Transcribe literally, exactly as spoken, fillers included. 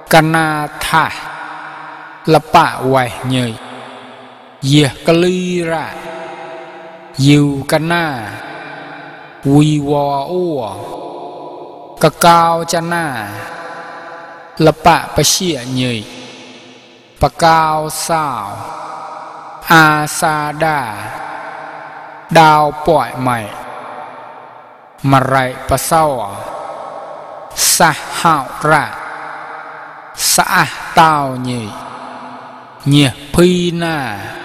Cana tha Lapa hoài nhời Dìa cà ly ra Yêu cana Quy wò ua Cà cao chana Lapa bà xịa nhời Bà cao sao A sa đa Đào bọi mày Mà rạy bà sao Sa hạo ra Sa tao nhị Nhị phi na